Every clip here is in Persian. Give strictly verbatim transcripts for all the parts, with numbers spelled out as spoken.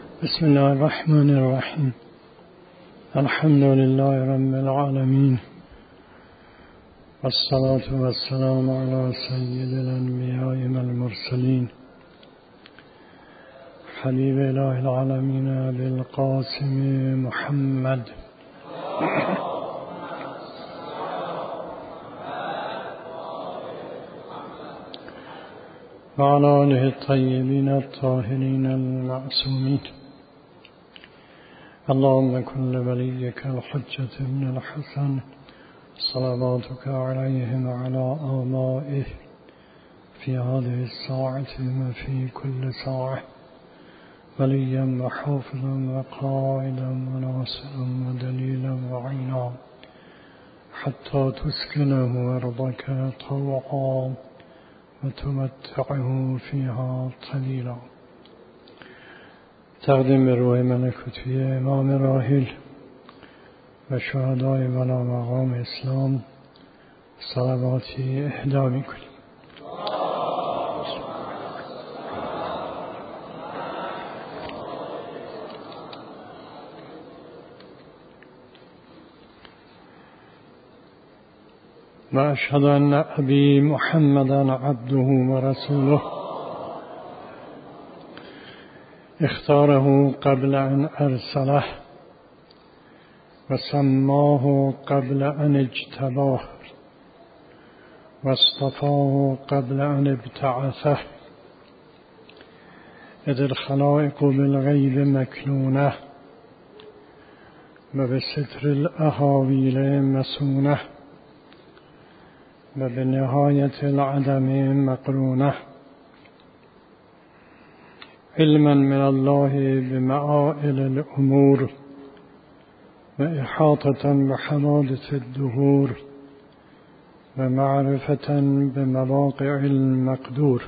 بسم الله الرحمن الرحیم. الحمد لله رب العالمین والصلاة والسلام على سید الانبیاء والمرسلین حبیب اله العالمین ابی القاسم محمد وعلى آله الطيبين الطاهرين المعصومين. اللهم كن لوليك الحجة بن الحسن صلواتك عليه وعلى آبائه في هذه الساعة وفي كل ساعة وليا وحافظا وقائدا وناصرا ودليلا وعينا حتى تسكنه أرضك طوعا وتمتعه فيها قليلا. تقدیم به روح ملکوتی امام راحل و شهدای ولا مقام اسلام صلواتی اهدا میکنیم. و اشهد ان ابی محمدا عبده و رسوله اختاره قبل ان ارسله و سماه قبل ان اجتباه و اصطفاه قبل ان ابتعثه اذ الخلائق بالغیب مکنونه و بستر الاهاویل مسونه و به نهایت العدم مقرونه علما من الله بمعائل الامور و احاطة بحوادث الدهور و معرفة بمواقع المقدور.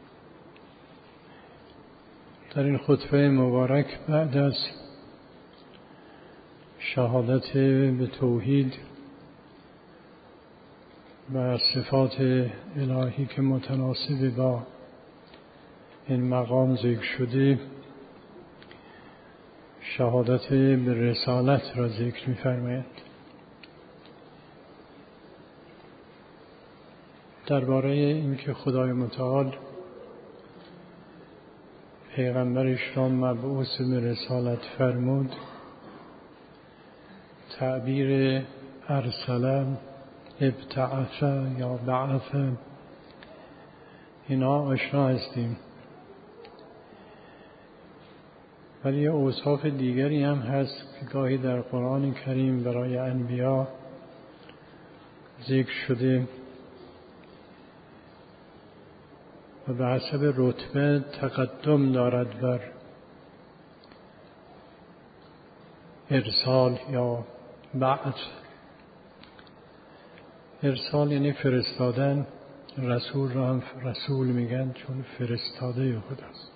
در این خطبه مبارک بعد از شهادت به توحید و صفات الهی که متناسب با این مقام ذکر شده، شهادت به رسالت را ذکر می‌فرماید. درباره اینکه خدای متعال پیغمبرش را مبعوث به رسالت فرمود، تعبیر ارسله، ابتعث یا بعث، اینا آشنا هستیم، ولی اوصاف دیگری هم هست که گاهی در قرآن کریم برای انبیا ذکر شده و به حسب رتبه تقدم دارد بر ارسال یا بعث. ارسال یعنی فرستادن، رسول را هم رسول میگن چون فرستاده خداست.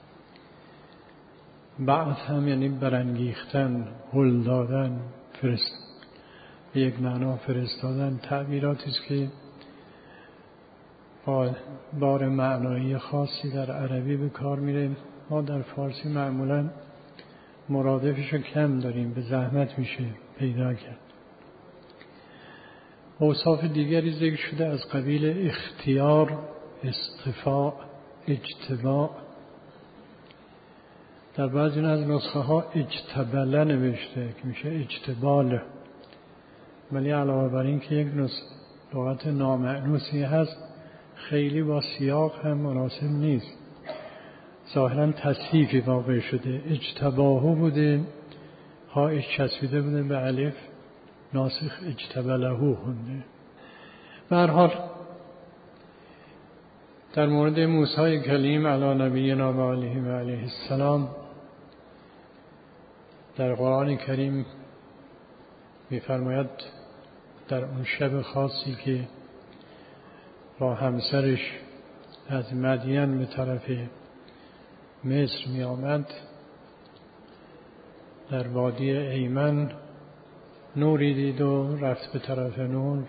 بعث هم یعنی برانگیختن، هل دادن، فرست به یک معنا فرستادن. تعبیراتی است که با بار معنایی خاصی در عربی به کار میره. ما در فارسی معمولا مرادفش رو کم داریم، به زحمت میشه پیدا کرد. اوصاف دیگری ذکر شده از قبیل اختیار، اصطفاء، اجتباء. در بعضی از نسخه ها اجتبله نوشته که میشه اجتبال، ولی علاوه بر این که یک لغت نامأنوسی هست، خیلی با سیاق هم مناسب نیست. ظاهرا تصحیفی واقع شده، اجتباهو بوده، هایش چسبیده بوده به الف، ناسخ اجتبلهو خونده. به هر حال در مورد موسی کلیم علی نبینا و علیه و علیه السلام در قرآن کریم می‌فرماید در اون شب خاصی که با همسرش از مدین به طرف مصر می آمد، در وادی ایمن نوری دید و رفت به طرف نور،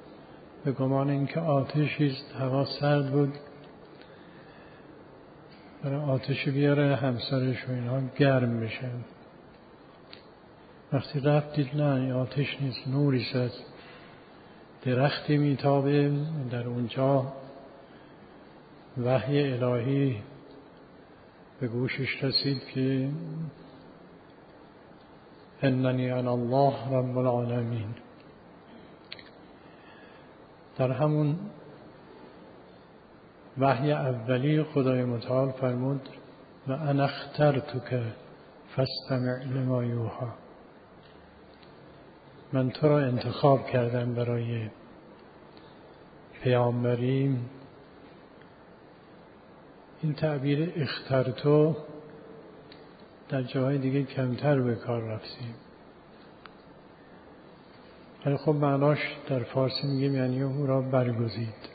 به گمان اینکه آتشی است. هوا سرد بود برای آتش بیاره همسرش و اینها گرم بشن. وقتی رفت دید نه این آتش نیست، نوری از درختی میتابه. در اونجا وحی الهی به گوشش رسید که اننی انا الله رب العالمین. در همون وحی اولی خدای متعال فرمود و انا اخترتک فاستمع لما یوحی، من تو را انتخاب کردم برای پیامبری. این تعبیر اخترتو در جاهای دیگه کمتر به کار رفتیم، ولی خب معناش در فارسی میگیم یعنی او را برگزید.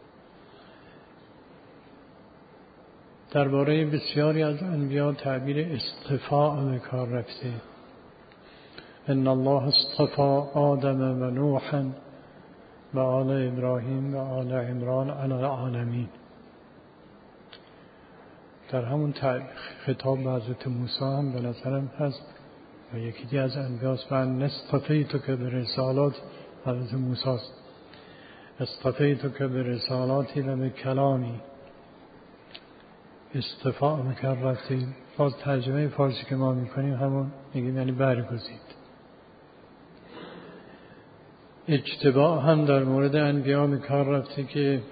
درباره بسیاری از انبیا تعبیر اصطفاء به کار رفته. ان الله اصطفى آدم و نوحا و آل ابراهیم و آل عمران علی العالمین. در همون خطاب به حضرت موسی هم به نظرم هست و یکی دی از انبیاست. من اصطفیتک برسالات، حضرت موسی است، اصطفیتک برسالاتی و بکلامی. استفاء مکررتی، باز ترجمه فارسی که ما میکنیم همون میگیم یعنی برگزید. اجتباع هم در مورد انبیا به کار رفته که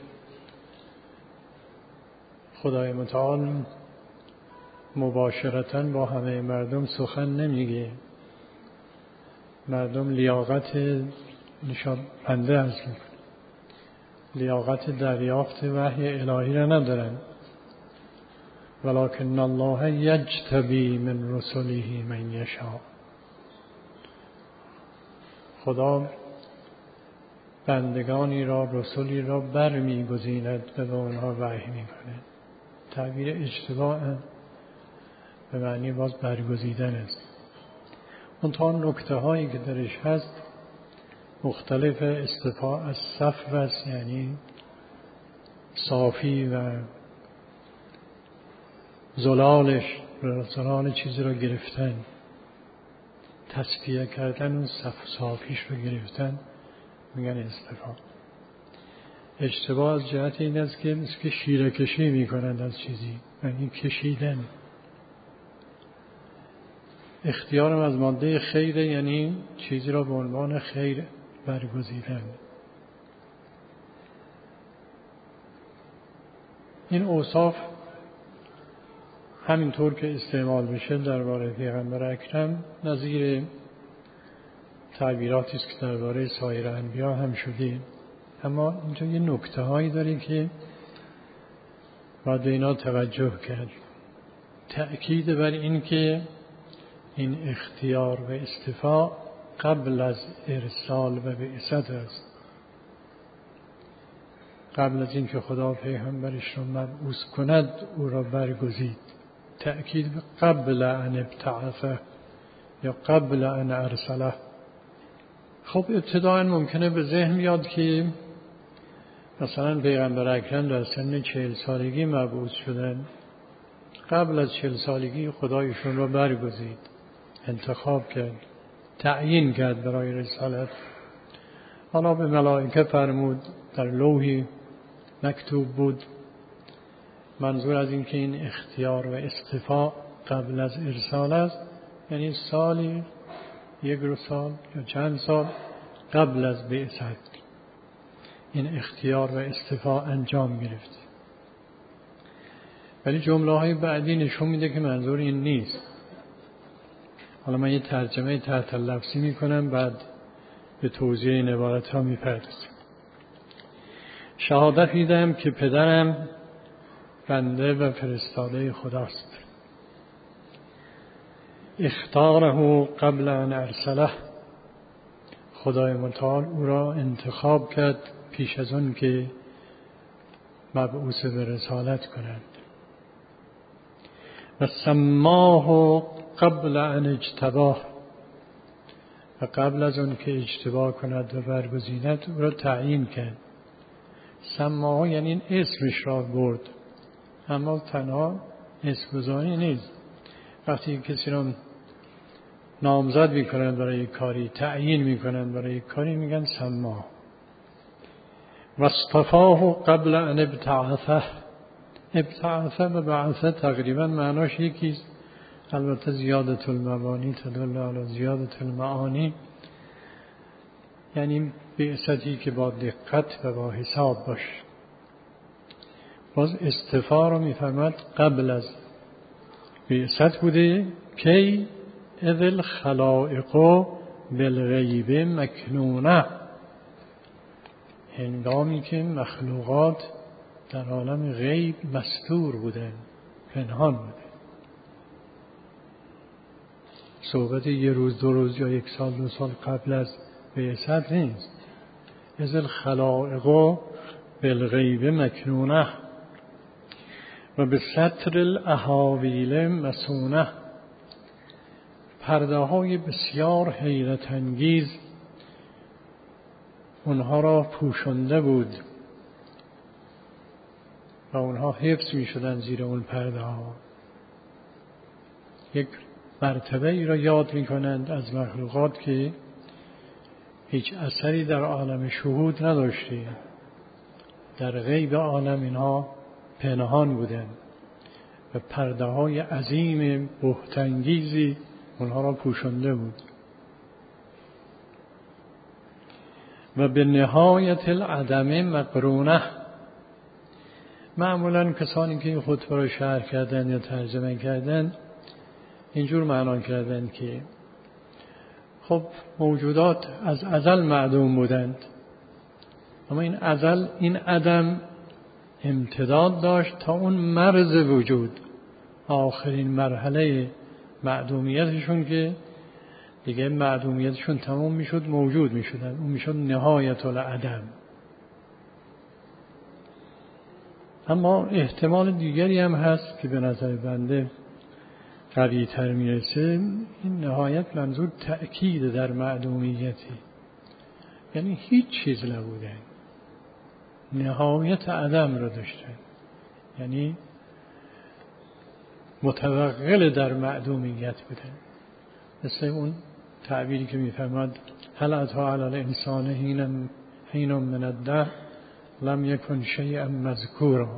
خدای متعال مباشرتاً با همه مردم سخن نمیگه. مردم لیاقت نشان بنده هستند، لیاقت دریافت وحی الهی را ندارن. ولکن الله یجتبی من رسله من یشاء. خدا بندگانی را، رسولی را برمیگزیند و به آنها وحی میکنه. تعبیر اجتباع به معنی باز برگزیدن است. اون تا نکته هایی که درش هست مختلف. استفاء از صفو است، یعنی صافی و زلالش، زلال چیزی را گرفتن، تصفیه کردن، اون صافیش رو گرفتن، میگن استفاء. اجتباع از جهت این است که مثل که شیره کشی میکنند از چیزی، یعنی کشیدن. اختیارم از ماده خیر، یعنی چیزی را به عنوان خیر برگزیدن. این اوصاف همینطور که استعمال بشه درباره پیغمبر اکرم نظیر تعبیراتی است که درباره سایر انبیا هم شده. اما اینجا یه نکته هایی داره که باید به اینا توجه کرد. تأکید بر این که این اختیار و استفاء قبل از ارسال و بعثت است. قبل از اینکه خدا پیغمبرش را مبعوث کند او را برگزید. تأکید قبل ان ابتعثه یا قبل ان ارسله. خب ابتداء ممکنه به ذهن بیاد که مثلا پیغمبر اکرم در سن چهل سالگی مبعوث شدن، قبل از چهل سالگی خدایشون را برگزید، انتخاب کرد، تعیین کرد برای رسالت. حالا به ملائکه فرمود، در لوحی مکتوب بود. منظور از این که این اختیار و استفاء قبل از ارسال است، یعنی سالی، یک رو سال یا چند سال قبل از بعثت این اختیار و استفاء انجام گرفت. ولی جمله های بعدی نشون میده که منظور این نیست. حالا من یه ترجمه تحت لفظی میکنم، بعد به توضیح این عبارت ها میپردازم. شهادت میدم که پدرم بنده و فرستاده خداست. اختاره قبل ان ارسله. خدای متعال او را انتخاب کرد پیش از اون که مبعوث به رسالت کند. و سماه قبل ان اجتباه. و قبل از اون که اجتباه کند و برگزیند او را تعیین کرد. سماه یعنی اسمش را برد، اما تنها اسمگذاری نیست. وقتی کسی رو نامزد میکنن برای کاری، تعیین میکنن برای کاری، میگن سما. واصطفاه قبل ان ابتعثه. ابتعثه و بعثه تقریبا معناش یکیست، البته زیادت المبانی تدل علی زیادت المعانی، یعنی بعثتی که با دقت و با حساب باشه. باز استفا رو میفرماد قبل از بعثت بوده. کی اذ الخلائق بالغیب مکنونه، هنگامی که مخلوقات در عالم غیب مستور بودن، پنهان بودن. صحبت یه روز دو روز یا یک سال دو سال قبل از بعثت نیست. اذ الخلائق بالغیب مکنونه و به ستر الاحاویل مسونه، پرده های بسیار حیرت انگیز اونها را پوشانده بود و اونها حفظ می شدن زیر اون پرده ها. یک مرتبه ای را یاد می کنند از مخلوقات که هیچ اثری در عالم شهود نداشته، در غیب عالم اینها پنهان بودند و پرده های عظیم بهت‌انگیزی اونها را پوشانده بود. و به نهایت العدم مقرونه، معمولا کسانی که این خطبه را شرح کردن یا ترجمه کردن اینجور معنا کردن که خب موجودات از ازل معدوم بودند، اما این ازل این عدم امتداد داشت تا اون مرز وجود، آخرین مرحله معدومیتشون که دیگه معدومیتشون تمام میشد، موجود میشدن، اون میشد نهایت العدم. اما احتمال دیگری هم هست که به نظر بنده قوی تر میرسه. این نهایت منظور تأکید در معدومیتی، یعنی هیچ چیز نبودن، نهایت عدم را داشتن، یعنی متوغل در معدومیت بودن. مثل اون تعبیری که میفرماد هل اتی علی الانسان حین حین من الدهر لم یکن شیئا مذکورا.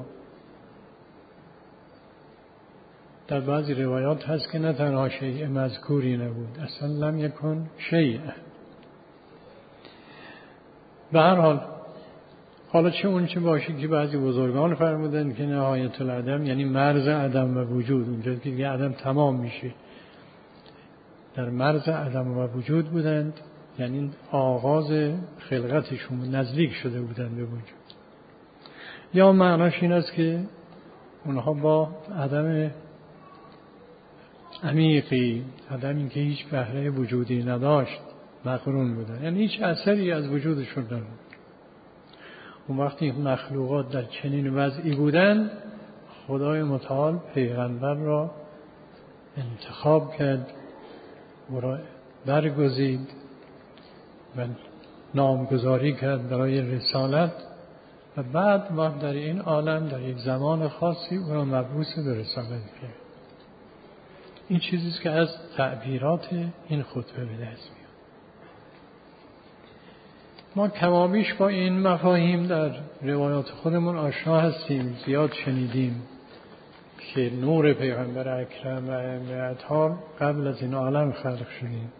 در بعضی روایات هست که نه تنها شیء مذکوری نبود، اصلا لم یکن شیء. به هر حال حالا چه اون چه باشه که بعضی بزرگان فرمودن که نهایت العدم یعنی مرز عدم و وجود، اونجا که دیگه عدم تمام میشه، در مرز عدم و وجود بودند، یعنی آغاز خلقتشون نزدیک شده بودند به وجود. یا معناش این است که اونها با عدم عمیقی، عدمی که هیچ بهره وجودی نداشت، مقرون بودن، یعنی هیچ اثری از وجودشون نبود. اون وقتی مخلوقات در چنین وضعی بودن، خدای متعال پیغمبر را انتخاب کرد، او را برگزید و نامگذاری کرد برای رسالت و بعد وقت در این عالم در یک زمان خاصی او را مبعوث به رسالت کرد. این چیزیست که از تعبیرات این خطبه به دست میاد. ما کمابیش با این مفاهیم در روایات خودمون آشنا هستیم، زیاد شنیدیم که نور پیغمبر اکرم و ائمه اطهار قبل از این عالم خلق شدیم،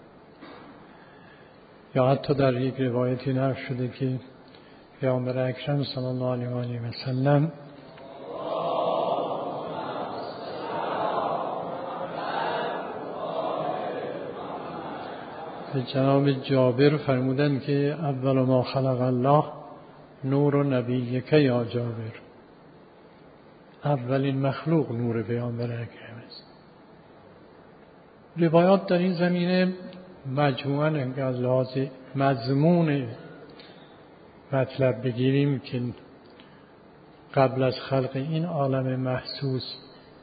یا حتی در یک روایتی نقل شده که پیغمبر اکرم صلی الله علیه و آله و سلم جناب جابر فرمودن که اول ما خلق الله نور نبیک یا جابر، اولین مخلوق نور پیامبر اکرم است. روایات در این زمینه مجموعاً از لحاظ مضمون مطلب بگیریم که قبل از خلق این عالم محسوس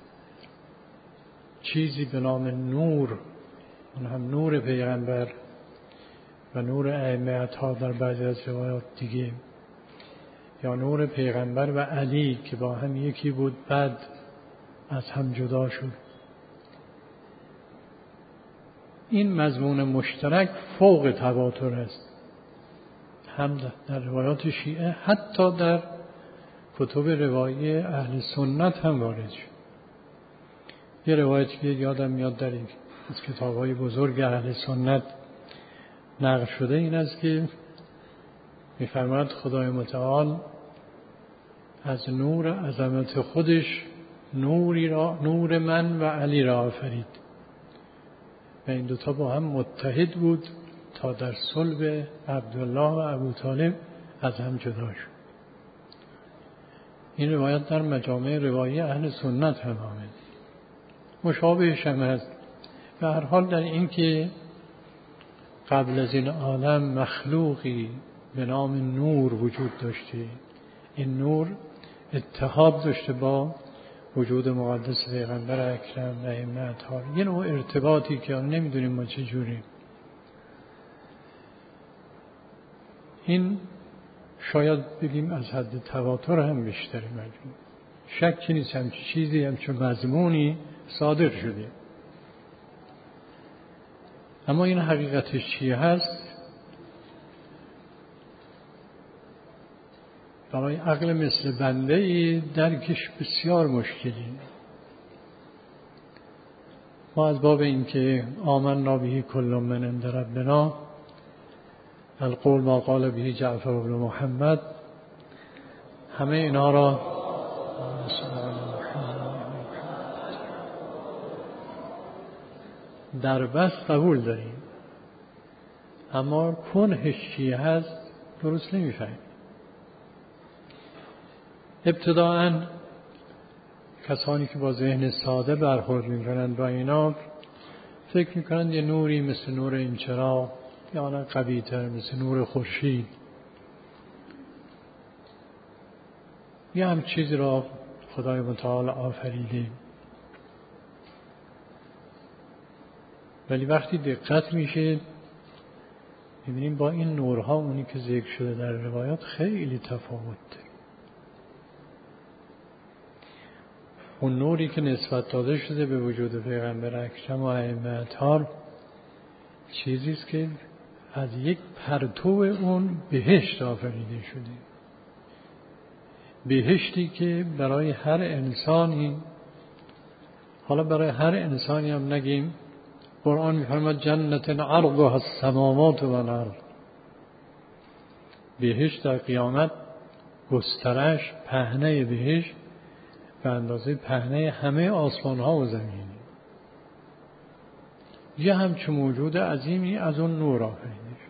چیزی به نام نور، اون هم نور پیغمبر و نور ائمه اطهار در بعضی از روایات دیگه، یا نور پیغمبر و علی که با هم یکی بود، بعد از هم جدا شد. این مضمون مشترک فوق تواتر است، هم در روایات شیعه حتی در کتب روایی اهل سنت هم وارد شد. یه روایتی که یادم میاد در این از کتاب‌های بزرگ اهل سنت نقل شده این است که می‌فرماید خدای متعال از نور عظمت خودش نوری را، نور من و علی را آفرید و این دوتا با هم متحد بود تا در صلب عبدالله و ابوطالب از هم جدا شد. این روایت در مجامع روایی اهل سنت هم آمد. مشابهش هم هست. به هر حال در این که قبل از این عالم مخلوقی به نام نور وجود داشته، این نور اتحاد داشته با وجود مقدس پیغمبر اکرم و ائمه اطهار، یه نوع ارتباطی که نمیدونیم ما چه جوری. این شاید بگیم از حد تواتر هم بیشتره، مجموع شکی نیست همچه چیزی همچه مضمونی صادر شده. اما این حقیقتش چی هست؟ برای عقل مثل بنده ای درکش بسیار مشکلی. ما از باب این که آمنا به کل من عند ربنا القول ما قال به جعفر بن محمد، همه اینا را در بس قبول داریم، اما کنهش چی هست درست نمیفهمیم. ابتداءً کسانی که با ذهن ساده برخورد میکنند با اینا فکر میکنند یه نوری مثل نور این چراغ یا نه قوی‌تر مثل نور خورشید یه هم چیزی را خدای متعال آفریده. ولی وقتی دقت میشه میبینیم با این نورها اونی که ذکر شده در روایات خیلی تفاوت داره. اون نوری که نسبت داده شده به وجود پیغمبر اکرم و ائمه اطهار چیزی است که از یک پرتو اون بهشت آفریده شده، بهشتی که برای هر انسانی، حالا برای هر انسانی هم نگیم، قرآن می‌فرماید جنت عرضها السماوات و الارض، بهشت در قیامت گسترش پهنه بهشت به اندازه پهنه همه آسمان ها و زمین. یه همچون موجود عظیمی از اون نور آفریده شد.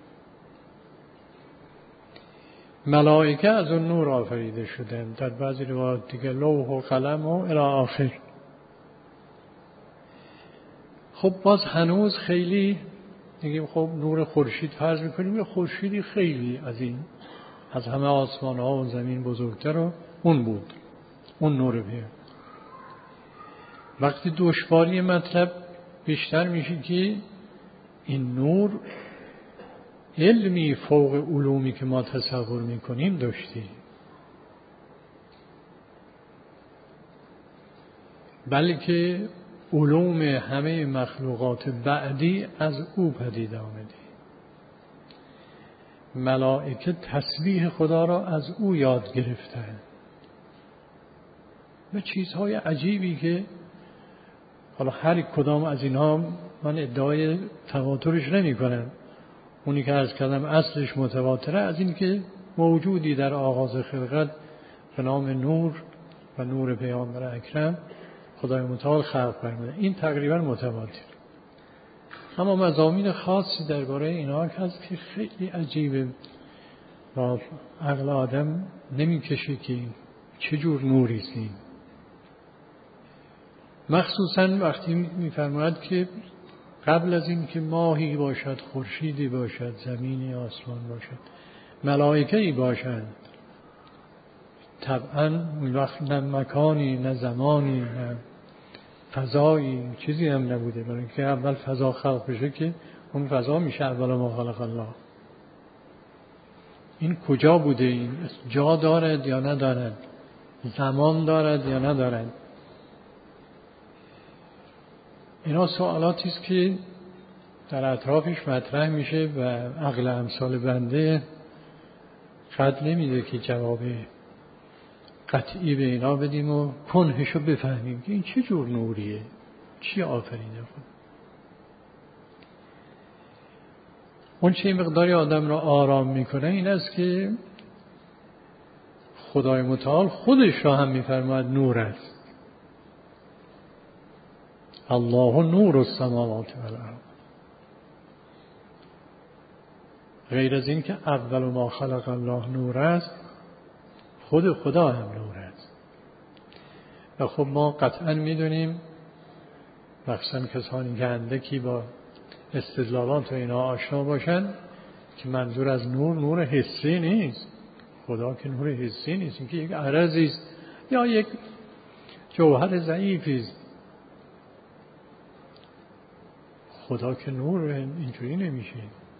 ملائکه از اون نور آفریده شدند، در بعضی روایات دیگه لوح و قلم و الی آخر. خب باز هنوز خیلی میگیم خب نور خورشید فرض میکنیم، یه خورشیدی خیلی از این از همه آسمان ها و زمین بزرگتر و اون بود، اون نور بیه. وقتی دشواری مطلب بیشتر میشه که این نور علمی فوق علومی که ما تصور میکنیم داشتی، بلکه علوم همه مخلوقات بعدی از او پدید آمده. ملائکه تسبیح خدا را از او یاد گرفتند و چیزهای عجیبی که حالا هر کدام از اینها من ادعای تواترش نمی کنم. اونی که عرض کردم اصلش متواتره از این که موجودی در آغاز خلقت به نام نور و نور پیامبر اکرم خدای متعال خلق فرموده، این تقریبا متواتر. اما مضامین خاصی درباره اینها هست که خیلی عجیبه و عقل آدم نمیکشه که چه جور نوری است این. مخصوصا وقتی میفرماید که قبل از این که ماهی باشد، خورشیدی باشد، زمینی آسمان باشد، ملائکه‌ای باشند، طبعا اون وقت نه مکانی نه زمانی نه فضایی چیزی هم نبوده، برای اینکه اول فضا خلق بشه که اون فضا میشه اول ما خلق الله. این کجا بوده؟ این جا دارد یا ندارد؟ زمان دارد یا ندارد؟ اینا سوالاتی است که در اطرافش مطرح میشه و عقل امثال بنده قد نمیده که جواب قطعی به اینا بدیم و کنهشو بفهمیم که این چه جور نوریه، چی آفریده خود. اون چه مقداری آدم را آرام میکنه این است که خدای متعال خودش را هم میفرماید نور است. الله نور السماوات و الارض. غیر از این که اول ما خلق الله نور است، خود خدا هم نور است. و خب ما قطعا میدونیم، مخصوصا کسانی که اندکی با استدلالات و اینا آشنا باشن، که منظور از نور نور حسی نیست. خدا که نور حسی نیست، این که یک عرضی است یا یک جوهر ضعیفی است. خدا که نور اینجوری نمیشه.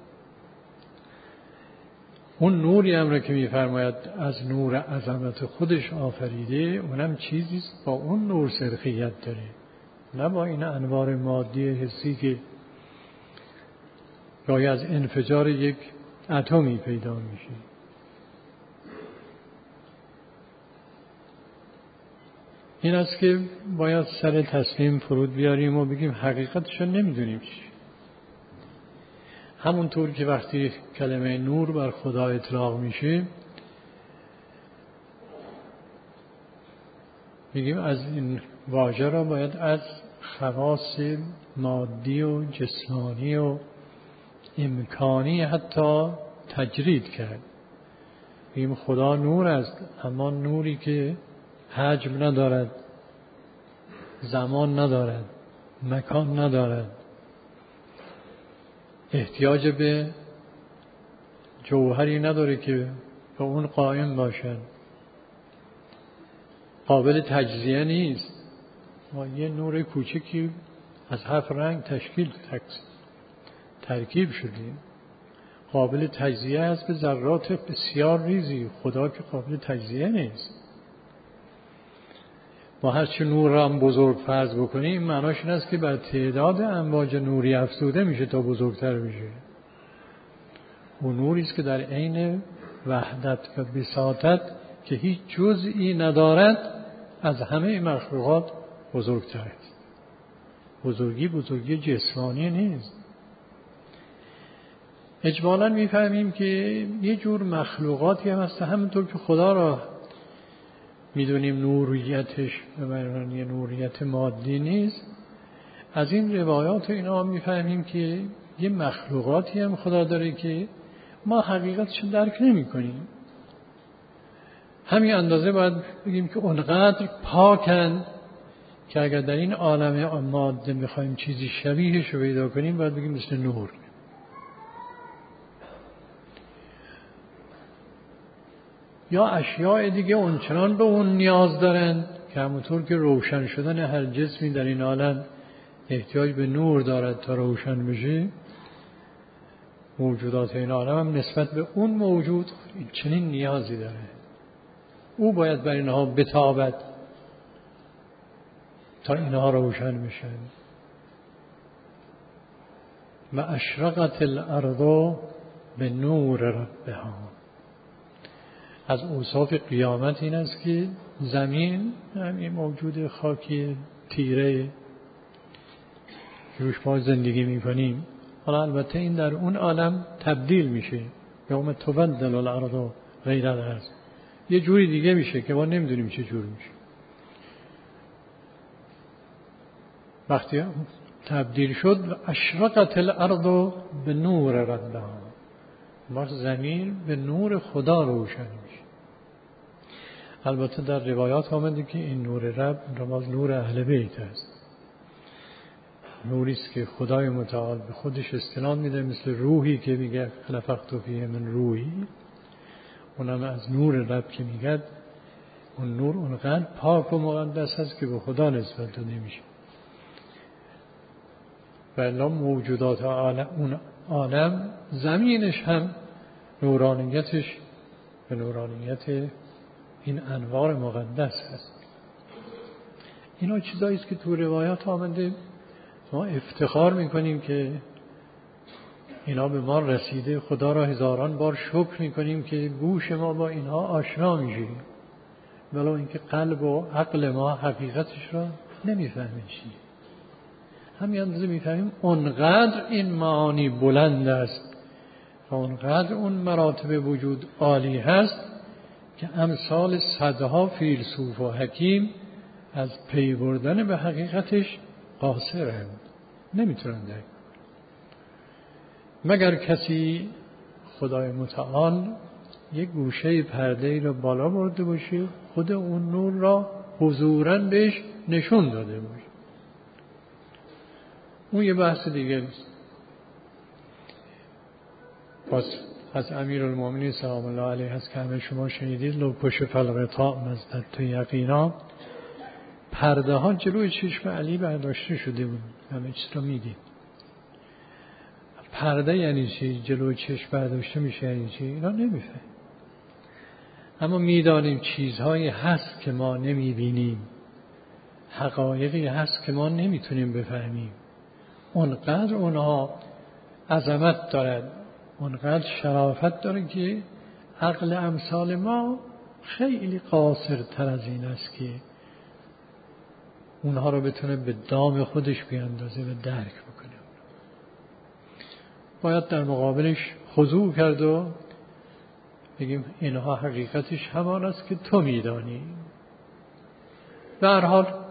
اون نوری هم را که میفرماید از نور عظمت خودش آفریده، اونم چیزی است با اون نور صرفیت داره، نه با این انوار مادی حسی که گاهی از انفجار یک اتمی پیدا میشه. این است که باید سر تسلیم فرود بیاریم و بگیم حقیقتش نمیدونیم چی. همونطور که وقتی کلمه نور بر خدا اطلاق میشه، میگیم از این واژه را باید از خواص مادی و جسمانی و امکانی حتی تجرید کرد. میگیم خدا نور است، اما نوری که حجم ندارد، زمان ندارد، مکان ندارد، احتیاج به جوهری نداره که به اون قائم باشد، قابل تجزیه نیست. ما یه نور کوچکی از هفت رنگ تشکیل ترکیب شدیم، قابل تجزیه است به ذرات بسیار ریزی. خدا که قابل تجزیه نیست. ما هرچی نور را هم بزرگ فرض بکنیم، معناش این است که بر تعداد امواج نوری افزوده میشه تا بزرگتر بشه. اون نوری است که در عین وحدت و بساطت که هیچ جزئی ندارد از همه مخلوقات بزرگتر است. بزرگی بزرگی جسمانی نیست. اجمالاً میفهمیم که یه جور مخلوقاتی هم هست، همونطور که خدا را میدونیم نوریتش به معنی نوریت مادی نیست. از این روایات اینا میفهمیم که یه مخلوقاتی هم خدا داره که ما حقیقتش درک نمی کنیم. همین اندازه باید بگیم که اونقدر پاکن که اگر در این عالم ماده میخوایم چیزی شبیهش رو پیدا کنیم، باید بگیم مثل نور. یا اشیاء دیگه اونچنان به اون نیاز دارن که همونطور که روشن شدن هر جسمی در این عالم احتیاج به نور دارد تا روشن بشه، موجودات این عالم هم نسبت به اون موجود چنین نیازی داره. او باید بر اینها بتابد تا اینها روشن بشن. و اشرقت الارض به نور ربها. از اوصاف قیامت این است که زمین همین موجود خاکی تیره روش ما زندگی میکنیم، حالا البته این در اون عالم تبدیل میشه، یوم تبدل الارض غیر الارض، یه جوری دیگه میشه که ما نمیدونیم چه جور میشه. وقتی تبدیل شد اشرقت الارض به نور ربها، وقت زمین به نور خدا روشن میشه. البته در روایات آمده که این نور رب رمز نور اهل بیت است، نوری است که خدای متعال به خودش استناد میده، مثل روحی که میگه نفخت فیه من روحی. اونم از نور رب که میگه اون نور اونقدر پاک و مقدس است که به خدا نسبت داده میشه. و الا موجودات عالم، اون عالم زمینش هم نورانیتش به نورانیت این انوار مقدس هست. اینا چیزایی است که تو روایات آمده ما افتخار میکنیم که اینا به ما رسیده، خدا را هزاران بار شکر میکنیم که گوش ما با اینها آشنا میشه، ولو اینکه قلب و عقل ما حقیقتش را نمیفهمه چیه. همین اندازه میفهمیم اونقدر این معانی بلند است و اونقدر اون مراتب وجود عالی هست که امثال صدها فیلسوف و حکیم از پی بردن به حقیقتش قاصرند، نمیتونن درک مگر کسی خدای متعال یک گوشه پرده را بالا برده باشه، خود اون نور را حضوراً بهش نشون داده باشه. اون یه بحث دیگه است. باز از امیرالمومنین سلام الله علیه هست که همه شما شنیدید لو کشف الغطاء مزددت یقینا، پرده ها جلوی چشم علی برداشته شده بود، همه چیز رو میدید. پرده یعنی چی؟ جلوی چشم برداشته میشه یعنی چی؟ اینا نمیفهم. اما میدانیم چیزهایی هست که ما نمیبینیم، حقایقی هست که ما نمیتونیم بفهمیم. اونقدر اونها عظمت دارد، اونقدر شرافت داره که عقل امثال ما خیلی قاصر تر از این است که اونها رو بتونه به دام خودش بیاندازه و درک بکنه. باید در مقابلش خضوع کرد و بگیم اینها حقیقتش همان است که تو میدانی. به هر حال